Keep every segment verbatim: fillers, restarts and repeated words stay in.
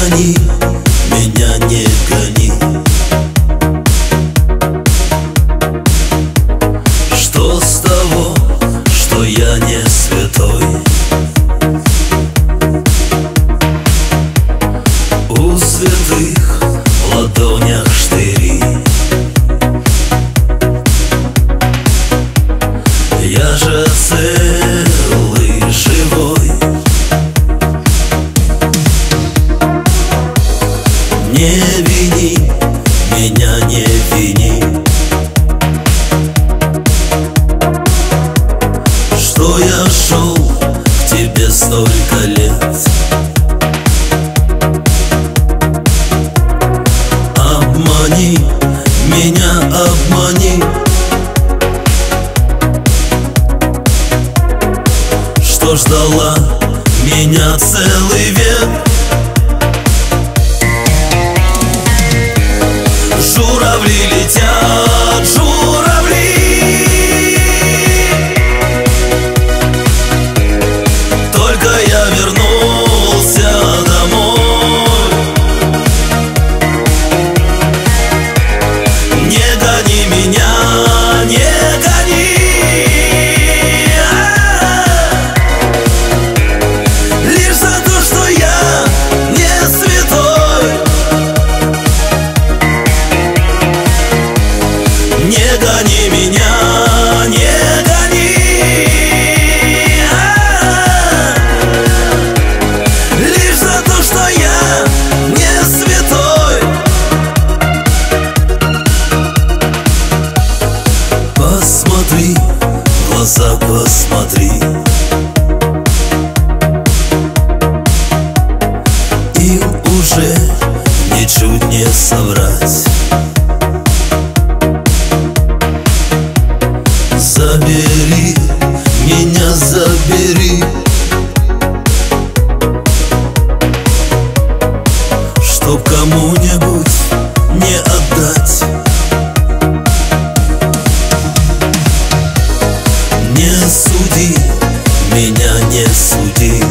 гони, меня не гони. Что с того, что я не святой? У святых в ладонях штыри. Я же целый, живой. Не вини, меня не вини, что я шел к тебе столько лет. Обмани, меня обмани, что ждала меня целый век. Журавли летят, журавли, только я вернулся домой. Не гони меня, не гони, лишь за то, что я не святой. Не гони меня, не гони, лишь за то, что я не святой. Посмотри, в глаза посмотри, им уже ничуть не соврать. Забери, меня забери, чтоб кому-нибудь не отдать. Не суди, меня не суди,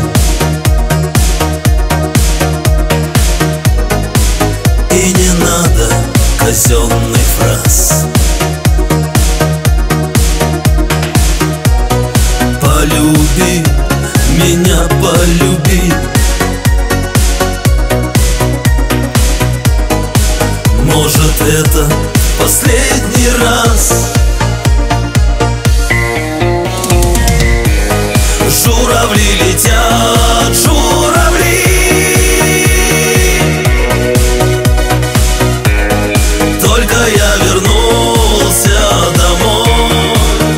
и не надо казенных фраз. Полюби, меня полюби, может, это последний раз. Журавли летят, журавли, только я вернулся домой.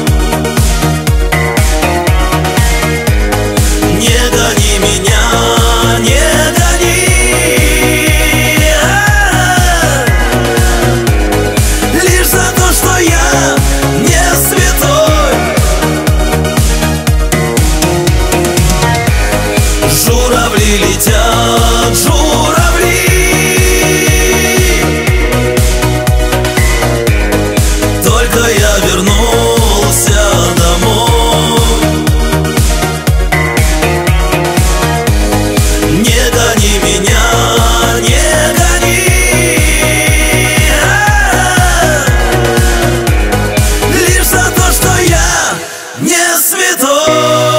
Не гони меня, не гони, лишь за то, что я не святой. Журавли летят, журавли, только я вернулся домой. Не гони меня, не гони, лишь за то, что я не святой.